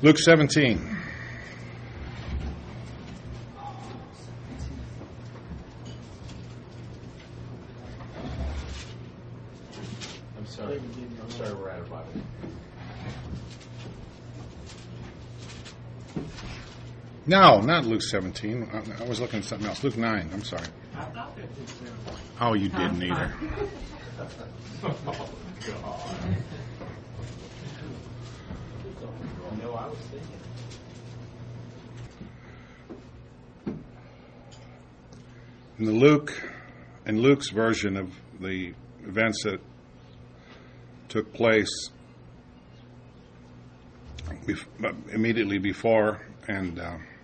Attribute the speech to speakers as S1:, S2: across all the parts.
S1: Luke 17.
S2: I'm sorry, we're out of Bible.
S1: No, not Luke 17. I was looking at something else. Luke 9. I'm sorry.
S3: I thought that was
S1: Oh, you didn't either.
S2: Oh, God. No, I was thinking.
S1: In Luke's version of the events that took place immediately before and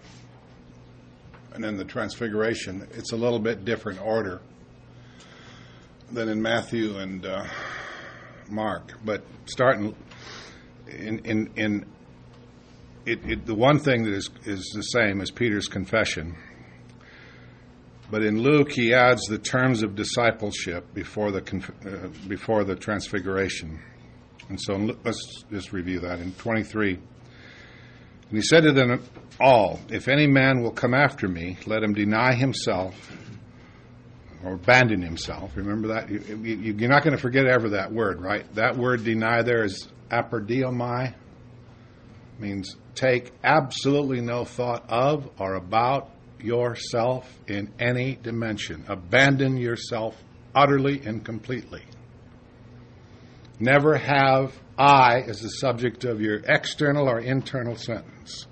S1: then the Transfiguration, it's a little bit different order than in Matthew and Mark. But starting in the one thing that is the same as Peter's confession. But in Luke, he adds the terms of discipleship before the Transfiguration. And so let's just review that in 23. And he said to them all, if any man will come after me, let him deny himself or abandon himself. Remember that? You're not going to forget ever that word, right? That word deny there is aperdiomai. Means take absolutely no thought of or about yourself in any dimension. Abandon yourself utterly and completely. Never have I as the subject of your external or internal sentence.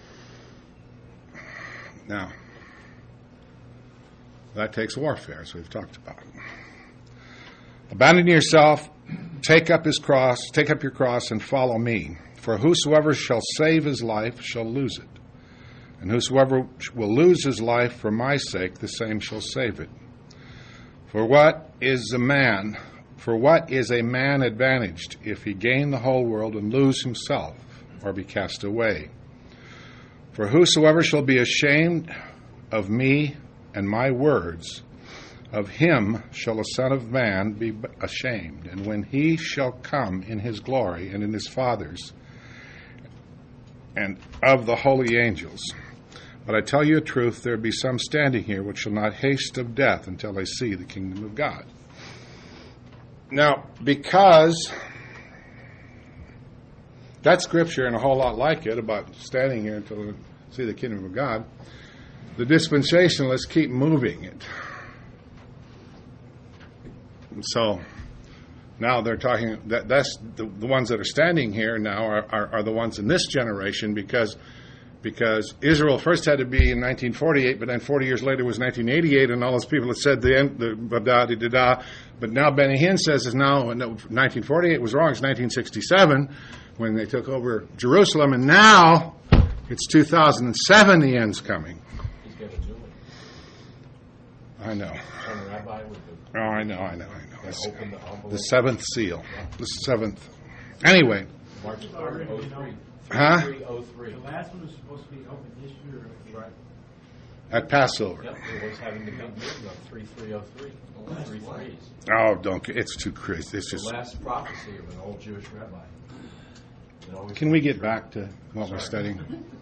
S1: Now, that takes warfare, as we've talked about. Abandon yourself, take up your cross, and follow me. For whosoever shall save his life shall lose it. And whosoever will lose his life for my sake, the same shall save it. For what is a man advantaged if he gain the whole world and lose himself, or be cast away? For whosoever shall be ashamed of me and my words, of him shall the Son of Man be ashamed. And when he shall come in his glory and in his Father's and of the holy angels. But I tell you the truth, there be some standing here which shall not haste of death until they see the kingdom of God. Now, because that scripture and a whole lot like it about standing here until they see the kingdom of God, the dispensationalists keep moving it. And so now they're talking that's the ones that are standing here now are the ones in this generation because Israel first had to be in 1948, but then 40 years later was 1988, and all those people that said the end, but now Benny Hinn says is now 1948 was wrong. It's 1967 when they took over Jerusalem, and now it's 2007. The end's coming.
S2: He's got a new one.
S1: I know.
S2: Some rabbi with the...
S1: Oh, I know.
S2: Open the envelope.
S1: The seventh seal. The seventh. Anyway.
S2: March 3rd, 03.
S1: Huh?
S2: 03.
S3: The last one was supposed to be open this year.
S2: Right.
S1: At Passover.
S2: Yep, it was having the big meeting on 3303. The last 3 threes.
S1: Oh, don't. It's too crazy. It's
S2: The
S1: just.
S2: last prophecy of an old Jewish rabbi.
S1: Can we get back to what we're studying?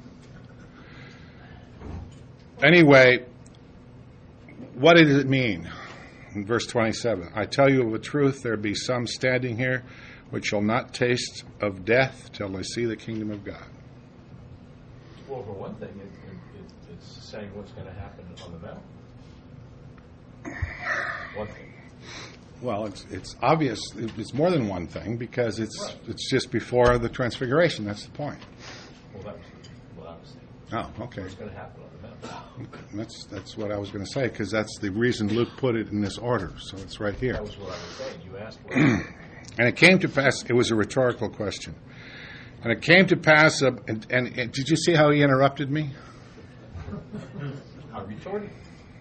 S1: Anyway, what does it mean? In verse 27, I tell you of a truth, there be some standing here which shall not taste of death till they see the kingdom of God.
S2: Well, for one thing, it's saying what's going to happen on the mountain. One thing.
S1: Well, it's obvious. It's more than one thing because it's just before the Transfiguration. That's the point.
S2: Well, that was what I was saying.
S1: Oh, okay.
S2: What's going to happen on the mountain?
S1: That's what I was going to say because that's the reason Luke put it in this order. So it's right here.
S2: That was what I was saying. You asked what.
S1: And it came to pass. It was a rhetorical question. And it came to pass. And did you see how he interrupted me?
S2: How retorted?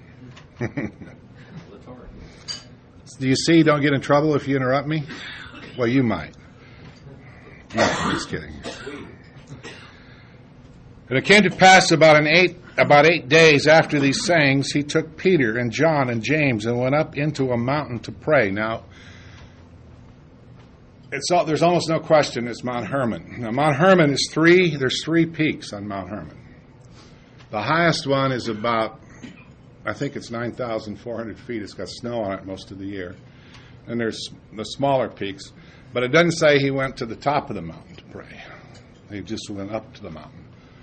S1: Do you see? Don't get in trouble if you interrupt me. Well, you might. No, I'm just kidding. And it came to pass about 8 days after these sayings, he took Peter and John and James and went up into a mountain to pray. Now, There's almost no question it's Mount Hermon. Now, Mount Hermon is there's three peaks on Mount Hermon. The highest one is about, I think it's 9,400 feet. It's got snow on it most of the year. And there's the smaller peaks. But it doesn't say he went to the top of the mountain to pray. He just went up to the mountain.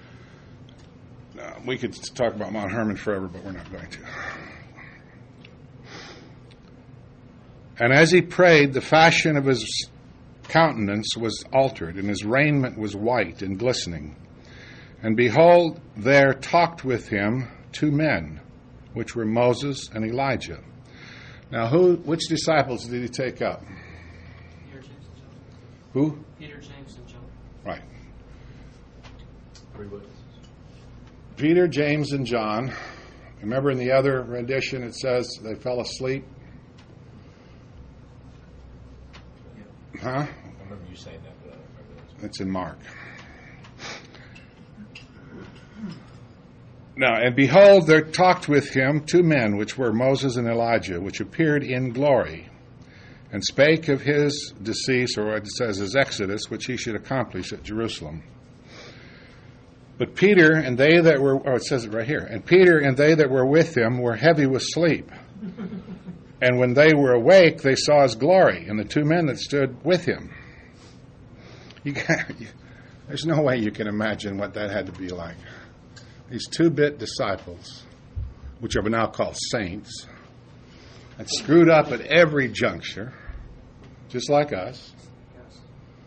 S1: We could talk about Mount Hermon forever, but we're not going to. And as he prayed, the fashion of his countenance was altered, and his raiment was white and glistening. And behold, there talked with him two men, which were Moses and Elijah. Now, which disciples did he take up?
S4: Peter, James, and John.
S1: Who?
S4: Peter, James, and John.
S1: Right.
S2: 3 witnesses.
S1: Peter, James, and John. Remember in the other rendition it says they fell asleep? Huh?
S2: I remember you saying that, but I don't remember that.
S1: It's in Mark. Now, and behold, there talked with him two men, which were Moses and Elijah, which appeared in glory, and spake of his decease, or it says his exodus, which he should accomplish at Jerusalem. But Peter and they that were, it says it right here, and Peter and they that were with him were heavy with sleep. And when they were awake, they saw his glory, and the two men that stood with him. There's no way you can imagine what that had to be like. These 2-bit disciples, which are now called saints, and screwed up at every juncture, just like us.
S4: Yes.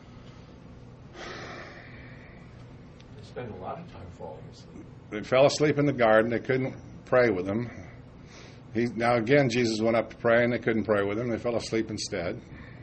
S2: They spend a lot of time falling asleep.
S1: They fell asleep in the garden. They couldn't pray with him. Now again, Jesus went up to pray, and they couldn't pray with him. They fell asleep instead.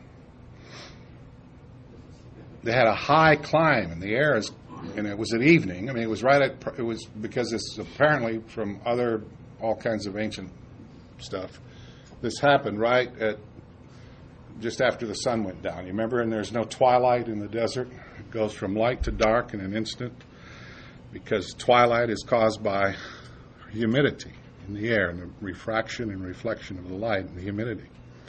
S1: They had a high climb, and the air is, and it was at evening. I mean, it was it was because it's apparently from all kinds of ancient stuff. This happened right at just after the sun went down. You remember, and there's no twilight in the desert. It goes from light to dark in an instant because twilight is caused by humidity in the air and the refraction and reflection of the light and the humidity.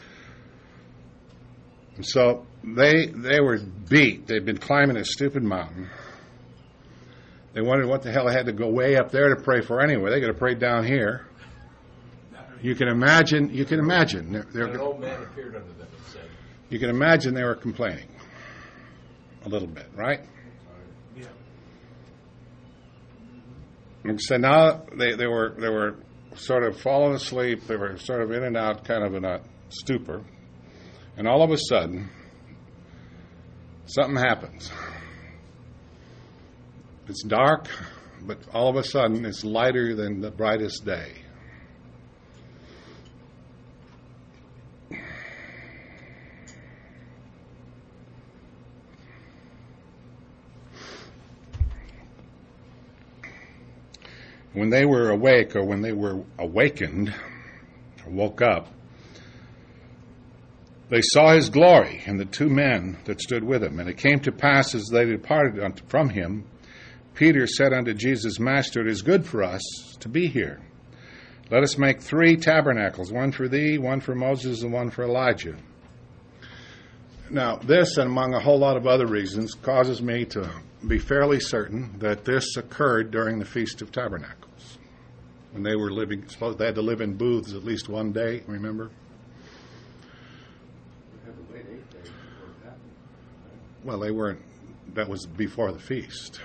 S1: And so they were beat. They'd been climbing a stupid mountain. They wondered what the hell they had to go way up there to pray for anyway. They could have prayed down here. You can imagine.
S2: An old man appeared under them and said,
S1: You can imagine they were complaining a little bit, right?
S3: Yeah.
S1: And so now they were sort of falling asleep. They were sort of in and out, kind of in a stupor. And all of a sudden, something happens. It's dark, but all of a sudden, it's lighter than the brightest day. When they were awake, or when they were awakened, or woke up, they saw his glory and the two men that stood with him. And it came to pass as they departed from him, Peter said unto Jesus, Master, it is good for us to be here. Let us make 3 tabernacles, one for thee, one for Moses, and one for Elijah. Now, this, and among a whole lot of other reasons, causes me to be fairly certain that this occurred during the Feast of Tabernacles. When they were living, suppose they had to live in booths at least one day, remember? Well, they weren't, that was before the feast.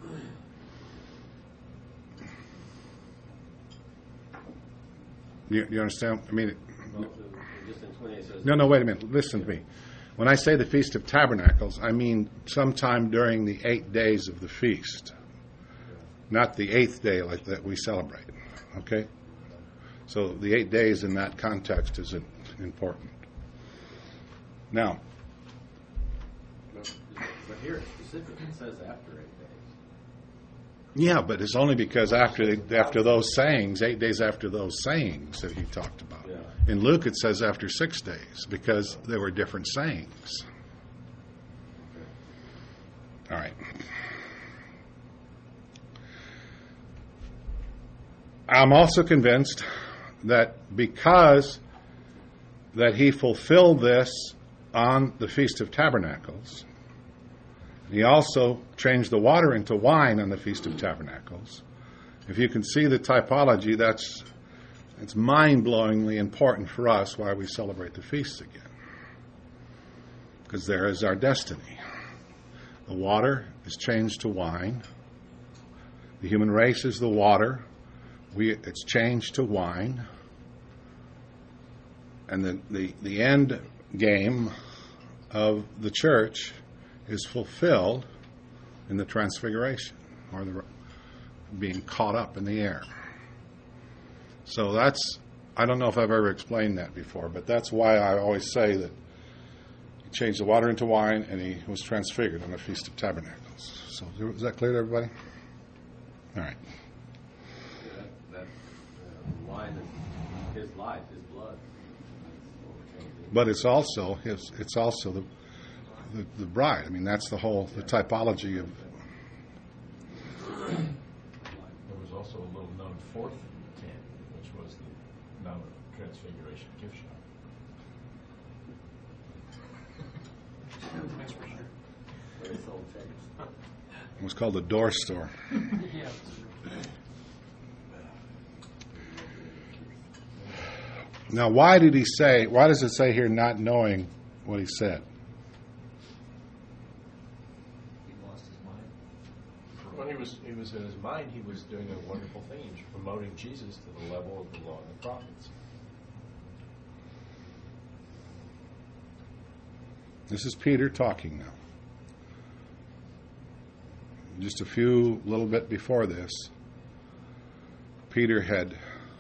S1: You understand? I mean, no, wait a minute. Listen to me. When I say the Feast of Tabernacles, I mean sometime during the 8 days of the feast, not the 8th day like that we celebrate. Okay? So the 8 days in that context is important. Now,
S5: but here it specifically says after 8 days.
S1: yeah, but it's only because after those sayings, 8 days after those sayings that he talked about.
S5: Yeah.
S1: In Luke, it says after 6 days because there were different sayings. All right. I'm also convinced that because that he fulfilled this on the Feast of Tabernacles. He also changed the water into wine on the Feast of Tabernacles. If you can see the typology, it's mind-blowingly important for us why we celebrate the feasts again. Because there is our destiny. The water is changed to wine. The human race is the water. It's changed to wine. And the end game of the church is fulfilled in the transfiguration, or the being caught up in the air. So I don't know if I've ever explained that before, but that's why I always say that he changed the water into wine and he was transfigured on the Feast of Tabernacles. So is that clear to everybody? All right.
S5: That wine is his life, his blood. That's what we're changing.
S1: But it's also the bride. I mean, that's the typology of.
S2: There was also a little known fourth tent, which was the Mount of Transfiguration gift shop.
S4: That's for sure.
S5: Where they sold chickens.
S1: It was called the door store.
S4: Yeah.
S1: Now, why does it say here not knowing what he said?
S2: He lost his mind. When he was in his mind, he was doing a wonderful thing. He was promoting Jesus to the level of the law and the prophets.
S1: This is Peter talking now. Just a little bit before this, Peter had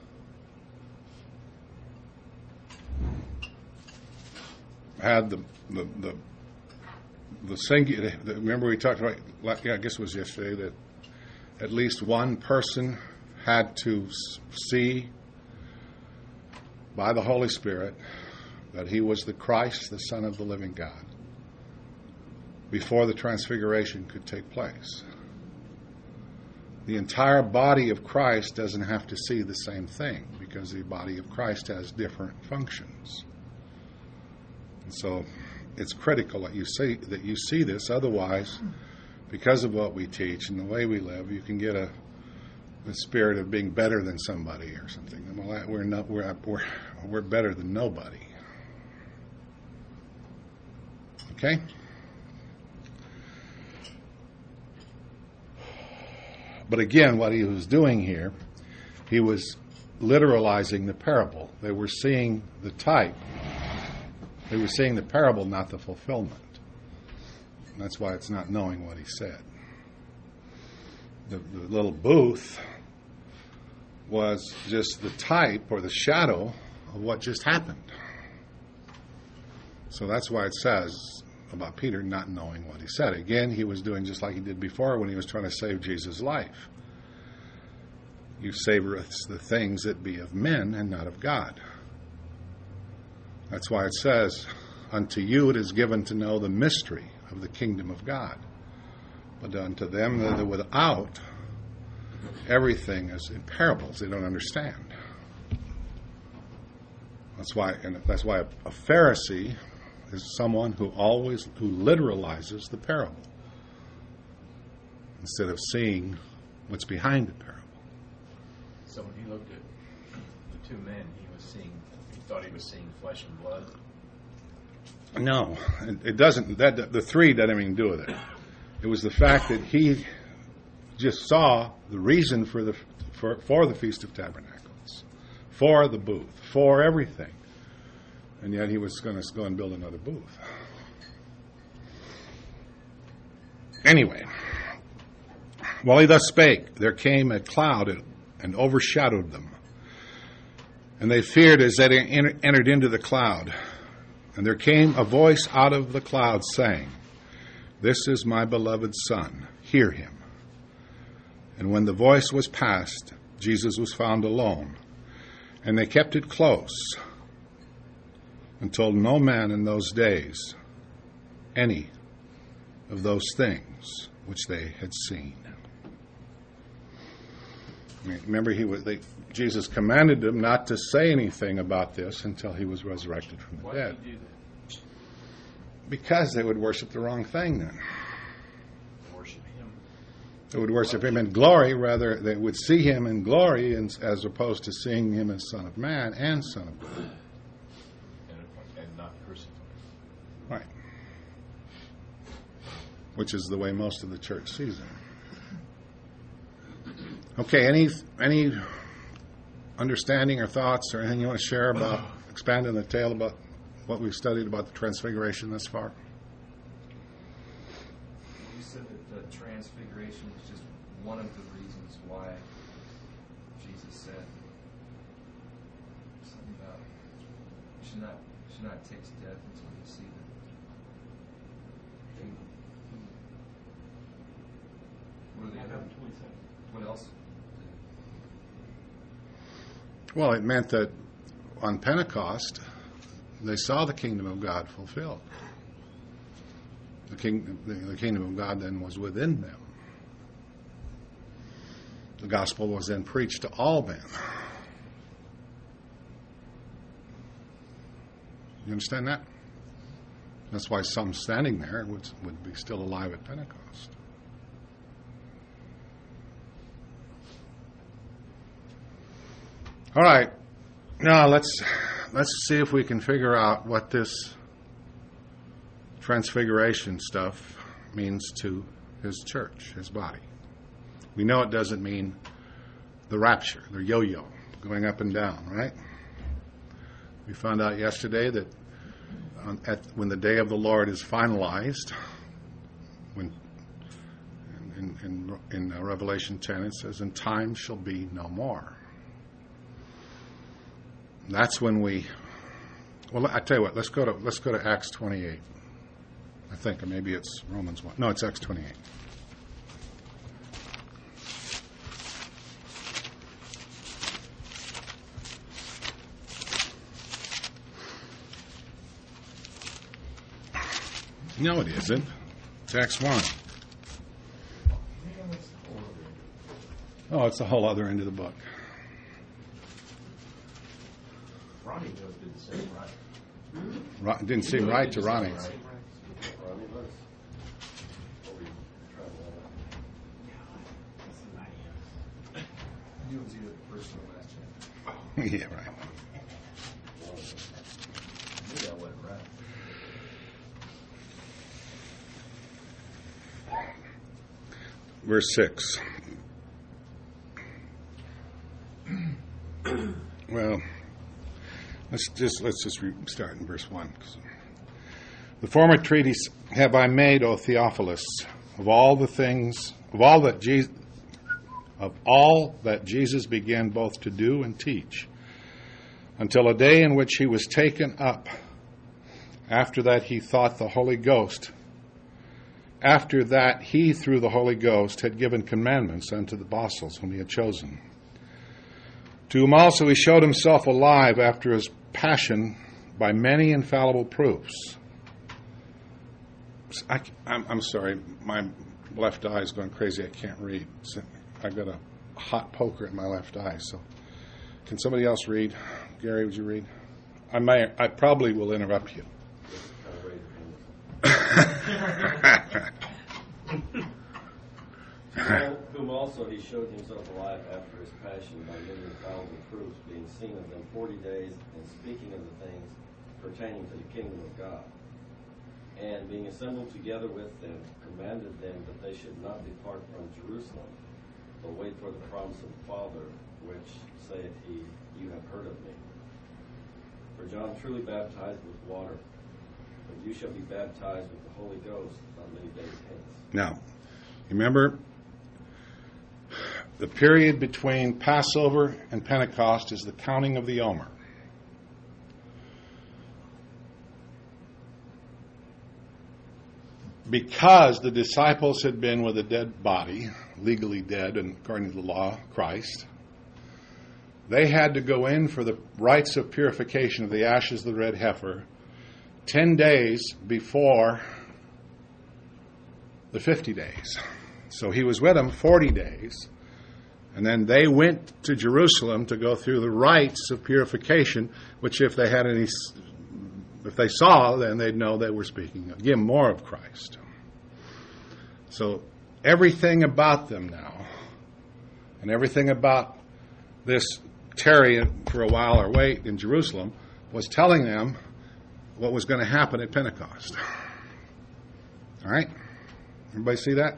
S1: the singular. Remember we talked about, I guess it was yesterday, that at least one person had to see by the Holy Spirit that he was the Christ, the Son of the living God, before the transfiguration could take place. The entire body of Christ doesn't have to see the same thing, because the body of Christ has different functions. And so it's critical that you see this. Otherwise, because of what we teach and the way we live, you can get the spirit of being better than somebody or something. Well, we're better than nobody. Okay? But again, what he was doing here, he was literalizing the parable. They were seeing the type. They were seeing the parable, not the fulfillment. And that's why it's not knowing what he said. The little booth was just the type or the shadow of what just happened. So that's why it says about Peter not knowing what he said. Again, he was doing just like he did before when he was trying to save Jesus' life. You savoreth the things that be of men and not of God. That's why it says, unto you it is given to know the mystery of the kingdom of God. But unto them that are without, everything is in parables. They don't understand. That's why a Pharisee is someone who literalizes the parable instead of seeing what's behind the parable.
S2: So when he looked at the two men, he thought he was seeing flesh and blood.
S1: No, it doesn't. The three doesn't have anything to do with it. It was the fact that he just saw the reason for the Feast of Tabernacles, for the booth, for everything. And yet he was going to go and build another booth. Anyway, while he thus spake, there came a cloud and overshadowed them. And they feared as they entered into the cloud. And there came a voice out of the cloud saying, This is my beloved Son, hear him. And when the voice was past, Jesus was found alone. And they kept it close, and told no man in those days any of those things which they had seen. Remember, Jesus commanded them not to say anything about this until he was resurrected from the dead.
S2: Why did he do that?
S1: Because they would worship the wrong thing then.
S2: Worship him.
S1: They would worship him in glory, rather they would see him in glory as opposed to seeing him as Son of Man and Son of God.
S2: And not crucified.
S1: Right. Which is the way most of the church sees him. Okay, any understanding or thoughts or anything you want to share about expanding the tale about what we've studied about the Transfiguration thus far?
S6: You said that the Transfiguration was just one of the reasons why Jesus said something about you should not taste death until you see the kingdom. What are the other? What else?
S1: Well, it meant that on Pentecost, they saw the kingdom of God fulfilled. The kingdom of God then was within them. The gospel was then preached to all men. You understand that? That's why some standing there would be still alive at Pentecost. All right. Now let's see if we can figure out what this transfiguration stuff means to his church, his body. We know it doesn't mean the rapture, the yo-yo, going up and down, right? We found out yesterday that when the day of the Lord is finalized, when in Revelation 10 it says, "And time shall be no more." That's when I tell you what, let's go to Acts 28. I think, or maybe it's Romans 1. No, it's Acts 28. No, it isn't. It's Acts 1. Oh, it's the whole other end of the book.
S2: Ronnie knows did the same right.
S1: It didn't seem right to Ronnie.
S5: Ronnie, let's over you try that.
S6: You was either the first or the last chapter.
S1: Yeah, right.
S2: Maybe I wasn't right.
S1: Verse 6. Well, let's just start in verse 1. The former treatise have I made, O Theophilus, of all that Jesus began both to do and teach, until a day in which he was taken up. After that he thought the Holy Ghost. After that he, through the Holy Ghost, had given commandments unto the apostles whom he had chosen. To whom also he showed himself alive after his passion by many infallible proofs. I'm sorry, my left eye is going crazy. I can't read. I've got a hot poker in my left eye. So, can somebody else read? Gary, would you read? I probably will interrupt you.
S5: Whom also he showed himself alive after his passion by many infallible proofs, being seen of them 40 days, and speaking of the things pertaining to the kingdom of God. And being assembled together with them, commanded them that they should not depart from Jerusalem, but wait for the promise of the Father, which saith he, You have heard of me. For John truly baptized with water, but you shall be baptized with the Holy Ghost not many days hence.
S1: Now, remember, the period between Passover and Pentecost is the counting of the Omer. Because the disciples had been with a dead body, legally dead, and according to the law, Christ, they had to go in for the rites of purification of the ashes of the red heifer 10 days before the 50 days. So he was with them 40 days, and then they went to Jerusalem to go through the rites of purification, which if they had any If they saw, then they'd know they were speaking again more of Christ. So everything about them now, and everything about this tarry for a while or wait in Jerusalem, was telling them what was going to happen at Pentecost. All right? Everybody see that?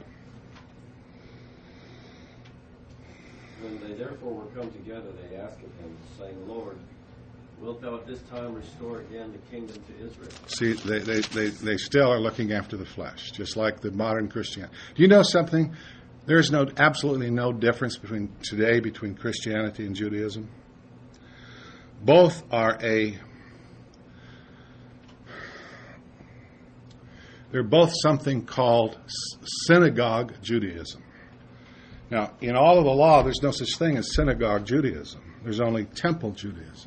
S5: When they therefore were come together, they asked of him, saying, Lord, wilt thou at this time restore again the kingdom to Israel?
S1: See, they still are looking after the flesh, just like the modern Christianity. Do you know something? There's absolutely no difference between Christianity and Judaism. Both are they're both something called synagogue Judaism. Now, in all of the law, there's no such thing as synagogue Judaism. There's only temple Judaism.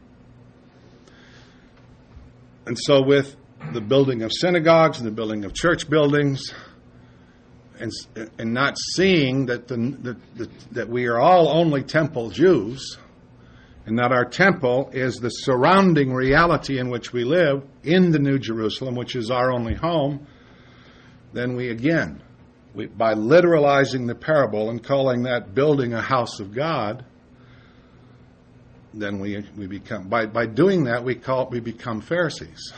S1: And so with the building of synagogues and the building of church buildings, and not seeing that we are all only temple Jews, and that our temple is the surrounding reality in which we live in the New Jerusalem, which is our only home, then by literalizing the parable and calling that building a house of God, then we become, by doing that, we become Pharisees.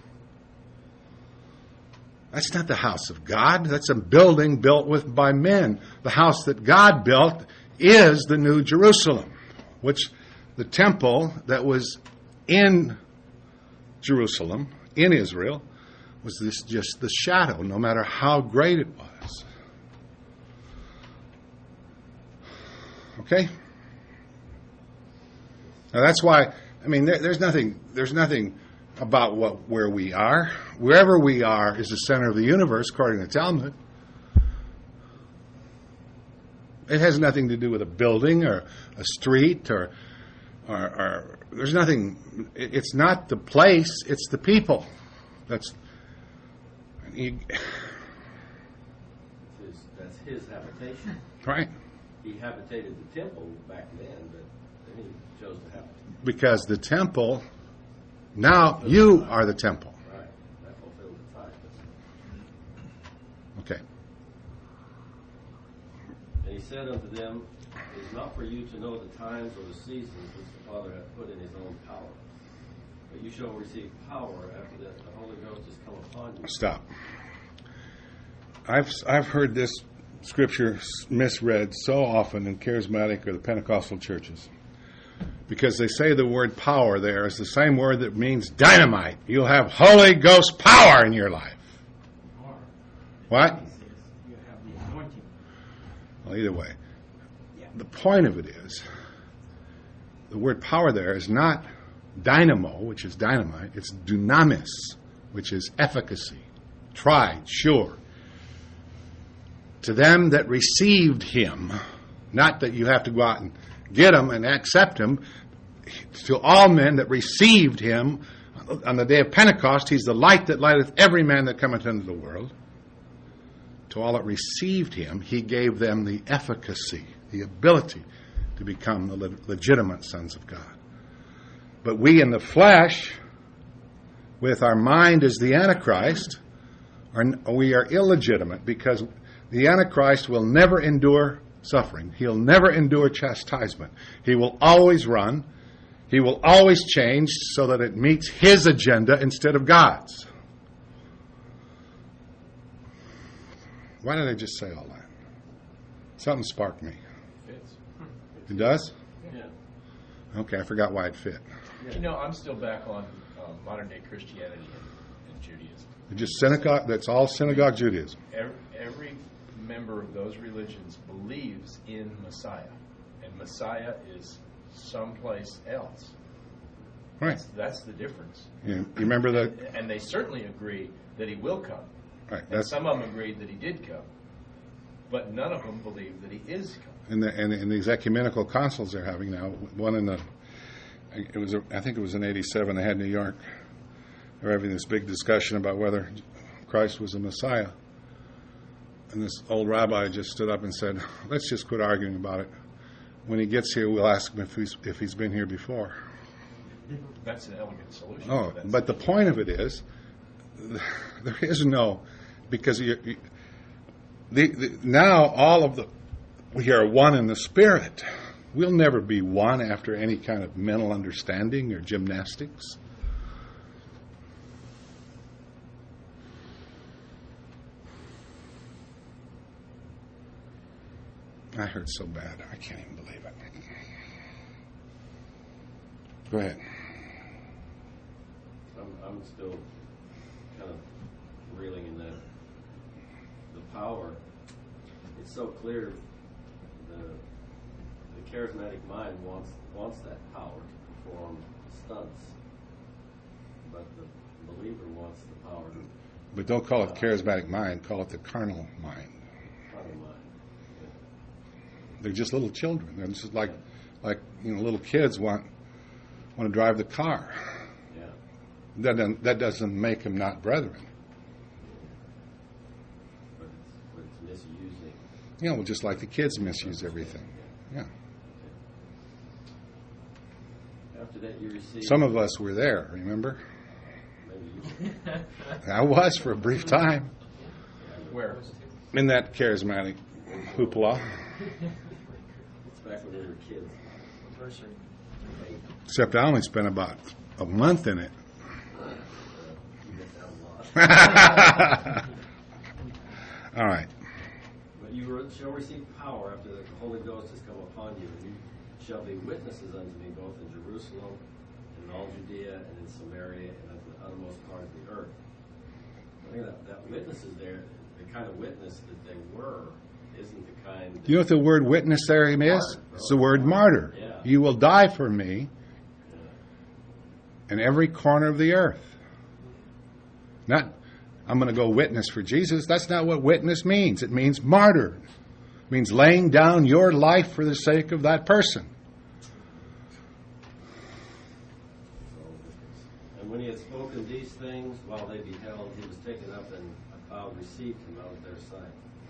S1: That's not the house of God. That's a building built by men. The house that God built is the New Jerusalem, which the temple that was in Jerusalem, in Israel, was just the shadow, no matter how great it was. Okay? Now that's why, there's nothing about where we are. Wherever we are is the center of the universe, according to Talmud. It has nothing to do with a building or a street or there's nothing. It's not the place; it's the people.
S5: That's his habitation.
S1: Right.
S5: He habitated the temple back then, but then he chose to habitate.
S1: Because the temple, now you are the temple.
S5: Right. That fulfilled the time.
S1: Okay.
S5: And he said unto them, it is not for you to know the times or the seasons which the Father hath put in his own power. But you shall receive power after that the Holy Ghost is come upon you.
S1: Stop. I've heard this scripture misread so often in charismatic or the Pentecostal churches, because they say the word power there is the same word that means dynamite. You'll have Holy Ghost power in your life.
S3: Or,
S1: What?
S3: he says, you have the anointing.
S1: Well, either way. The point of it is, the word power there is not dynamo, which is dynamite. It's dunamis, which is efficacy, tried, sure. To them that received him, not that you have to go out and get him and accept him, to all men that received him on the day of Pentecost, he's the light that lighteth every man that cometh into the world. To all that received him, he gave them the efficacy, the ability to become the legitimate sons of God. But we in the flesh, with our mind as the Antichrist, we are illegitimate, because the Antichrist will never endure suffering. He'll never endure chastisement. He will always run. He will always change so that it meets his agenda instead of God's. Why did I just say all that? Something sparked me.
S2: Fits.
S1: It does?
S2: Yeah.
S1: Okay, I forgot why it fit.
S2: I'm still back on modern day Christianity and Judaism.
S1: Just synagogue. That's all synagogue Judaism.
S2: Every member of those religions believes in Messiah, and Messiah is someplace else.
S1: Right.
S2: That's the difference.
S1: You remember that?
S2: And they certainly agree that he will come.
S1: Right.
S2: And some of them agreed that he did come, but none of them believe that he is coming.
S1: In these ecumenical councils they're having now, I think it was in '87 they had in New York. They were having this big discussion about whether Christ was the Messiah. And this old rabbi just stood up and said, let's just quit arguing about it. When he gets here, we'll ask him if he's been here before.
S2: That's an elegant solution.
S1: Oh,
S2: That's-
S1: but the point of it is, there is no, because now all of we are one in the Spirit. We'll never be one after any kind of mental understanding or gymnastics. I hurt so bad, I can't even believe it. Go ahead.
S5: I'm still kind of reeling in that. The power, it's so clear. The charismatic mind wants that power to perform stunts, but the believer wants the power to.
S1: But don't call it charismatic mind, call it the carnal mind.
S5: Carnal mind.
S1: They're just little children. They're just like little kids want to drive the car.
S5: Yeah.
S1: That doesn't make them not brethren.
S5: But it's misusing.
S1: Well, just like the kids misuse everything. Yeah.
S5: After that, you receive.
S1: Some of us were there, remember?
S5: Maybe you.
S1: I was for a brief time
S2: Where?
S1: in that charismatic hoopla.
S5: It's back when we were kids.
S4: Anniversary.
S1: Except I only spent about a month in it.
S5: You missed out a lot.
S1: All right.
S5: But you shall receive power after the Holy Ghost has come upon you, and you shall be witnesses unto me both in Jerusalem, and in all Judea, and in Samaria, and unto the uttermost part of the earth. I think that witnesses there, the kind of witness that they were, isn't the kind. That
S1: You know what the word witness there is?
S5: Martyr,
S1: It's the word martyr.
S5: Yeah.
S1: You will die for me in every corner of the earth. Not, I'm going to go witness for Jesus. That's not what witness means. It means martyr. It means laying down your life for the sake of that person.
S5: And when he had spoken these things, while they beheld, he was taken up, and a cloud received him out of their sight.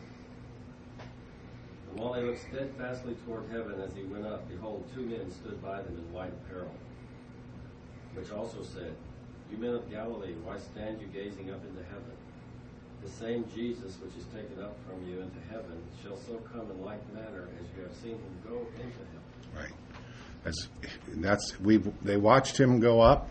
S5: And while they looked steadfastly toward heaven as he went up, behold, two men stood by them in white apparel, which also said, You men of Galilee, why stand you gazing up into heaven? The same Jesus which is taken up from you into heaven shall so come in like manner as you have seen him go into heaven.
S1: Right. They watched him go up,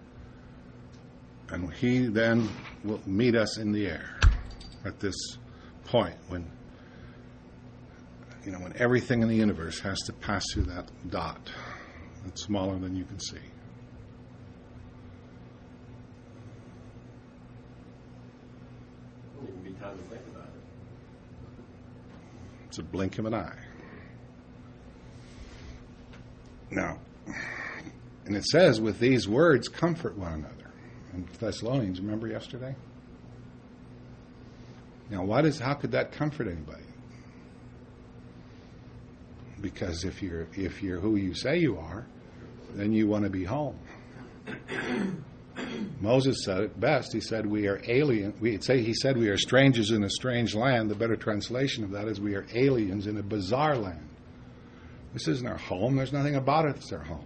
S1: and he then will meet us in the air at this point when everything in the universe has to pass through that dot that's smaller than you can see.
S5: Won't even be time to think about it.
S1: It's a blink of an eye. Now, and it says, with these words, comfort one another. In Thessalonians, remember yesterday? Now, how could that comfort anybody? Because if you're who you say you are, then you want to be home. Moses said it best. He said we are alien. He said we are strangers in a strange land. The better translation of that is we are aliens in a bizarre land. This isn't our home. There's nothing about it that's our home.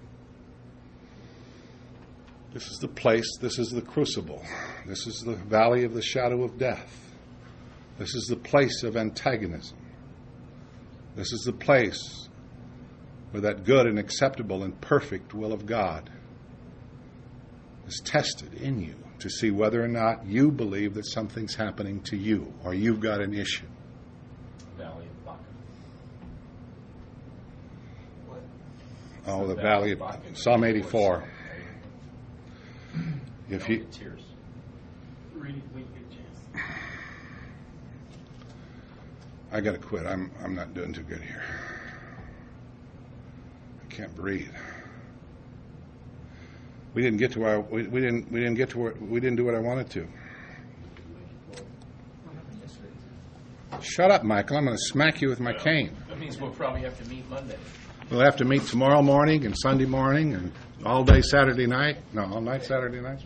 S1: This is the place. This is the crucible. This is the valley of the shadow of death. This is the place of antagonism. This is the place where that good and acceptable and perfect will of God is tested in you to see whether or not you believe that something's happening to you or you've got an issue.
S2: Valley of Baca.
S6: What?
S1: Oh, the valley of Psalm 84. If you,
S2: Tears.
S3: Really good chance.
S1: I got to quit. I'm not doing too good here. I can't breathe. We didn't get to our. We didn't get to where we didn't do what I wanted to. Shut up, Michael. I'm going to smack you with my cane.
S2: That means we'll probably have to meet Monday.
S1: We'll have to meet tomorrow morning and Sunday morning and all day Saturday night. No, all night Saturday night.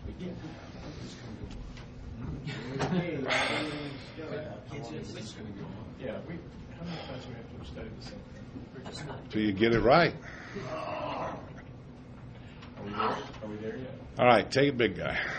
S2: Yeah, how many times do we have to study the same thing?
S1: Till you get it right.
S2: Are we there? Are we there yet?
S1: All right, take it, big guy.